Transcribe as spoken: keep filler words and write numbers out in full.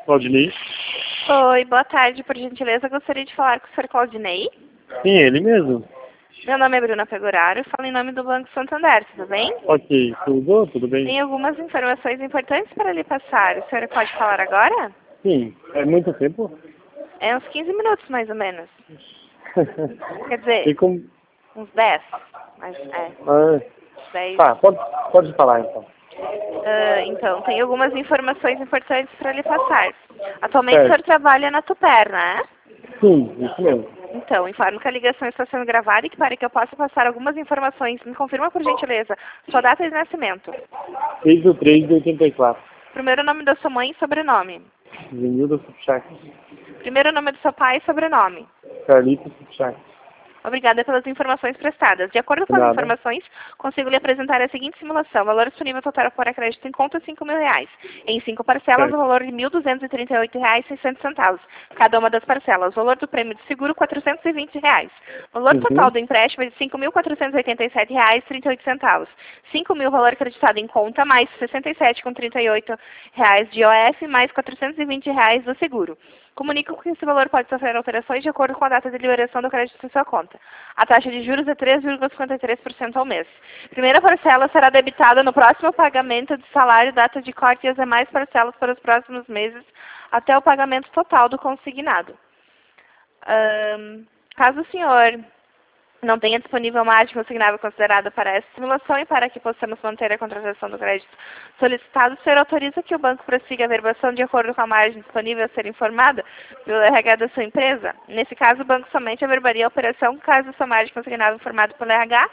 Claudinei? Oi, boa tarde. Por gentileza, gostaria de falar com o senhor Claudinei. Sim, ele mesmo. Meu nome é Bruna Pegoraro, falo em nome do Banco Santander, tudo bem? Ok, tudo, tudo bem? Tem algumas informações importantes para lhe passar. O senhor pode falar agora? Sim, é muito tempo? É uns quinze minutos, mais ou menos. Quer dizer, E como... uns dez. Mas, é, Ah, dez. tá, pode, pode falar então. Ah, então, tem algumas informações importantes para lhe passar. Atualmente o Certo. senhor trabalha na Tuper, né? Sim, isso mesmo. Então, informo que a ligação está sendo gravada e que para que eu possa passar algumas informações, me confirma por gentileza sua data de nascimento. seis do três de oitenta e quatro. Primeiro nome da sua mãe e sobrenome. Zenilda Subchak. Primeiro nome do seu pai e sobrenome. Carlito Subchak. Obrigada pelas informações prestadas. De acordo com as Nada. informações, consigo lhe apresentar a seguinte simulação. Valor disponível total para crédito em conta, cinco mil reais. Em cinco parcelas, o Certo. valor de mil duzentos e trinta e oito reais e seiscentos centavos. Cada uma das parcelas. O valor do prêmio de seguro, quatrocentos e vinte reais. O valor total Uhum. do empréstimo é de cinco mil quatrocentos e oitenta e sete reais e trinta e oito centavos. cinco mil valor acreditado em conta, mais sessenta e sete reais e trinta e oito reais de I O F, mais quatrocentos e vinte reais do seguro. Comunico que esse valor pode sofrer alterações de acordo com a data de liberação do crédito em sua conta. A taxa de juros é três vírgula cinquenta e três por cento ao mês. Primeira parcela será debitada no próximo pagamento de salário, data de corte e as demais parcelas para os próximos meses, até o pagamento total do consignado. Ahn, caso o senhor não tenha disponível a margem consignável considerada para essa simulação e para que possamos manter a contratação do crédito solicitado, o senhor autoriza que o banco prossiga a verbação de acordo com a margem disponível a ser informada pelo R H da sua empresa? Nesse caso, o banco somente averbaria a operação caso a sua margem consignável informada pelo R H